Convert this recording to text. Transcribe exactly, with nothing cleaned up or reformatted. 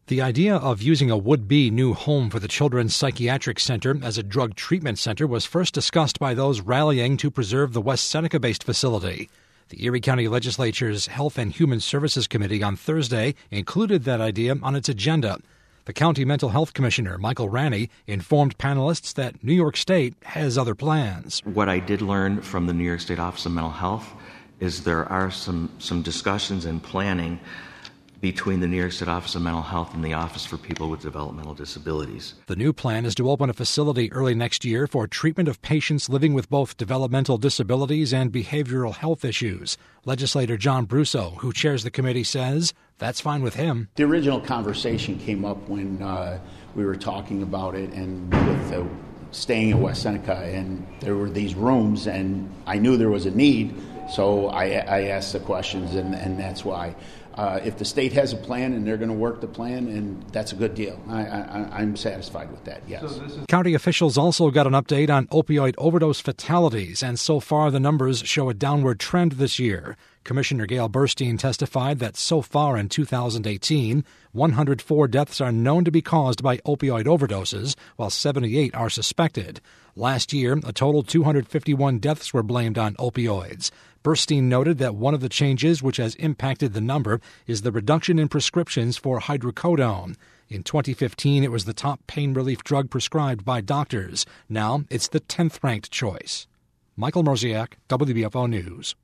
The idea of using a would-be new home for the Children's Psychiatric Center as a drug treatment center was first discussed by those rallying to preserve the West Seneca-based facility. The Erie County Legislature's Health and Human Services Committee on Thursday included that idea on its agenda. The county mental health commissioner, Michael Ranney, informed panelists that New York State has other plans. What I did learn from the New York State Office of Mental Health is there are some, some discussions and planning between the New York State Office of Mental Health and the Office for People with Developmental Disabilities. The new plan is to open a facility early next year for treatment of patients living with both developmental disabilities and behavioral health issues. Legislator John Brusso, who chairs the committee, says that's fine with him. The original conversation came up when uh, we were talking about it and with uh, staying in West Seneca, and there were these rooms, and I knew there was a need, so I, I asked the questions, and, and that's why. Uh, if the state has a plan and they're going to work the plan, and that's a good deal. I, I, I'm satisfied with that, yes. So this is- County officials also got an update on opioid overdose fatalities, and so far the numbers show a downward trend this year. Commissioner Gail Burstein testified that so far in two thousand eighteen, one hundred four deaths are known to be caused by opioid overdoses, while seventy-eight are suspected. Last year, a total two hundred fifty-one deaths were blamed on opioids. Burstein noted that one of the changes which has impacted the number is the reduction in prescriptions for hydrocodone. In twenty fifteen, it was the top pain relief drug prescribed by doctors. Now it's the tenth ranked choice. Michael Mrozek, W B F O News.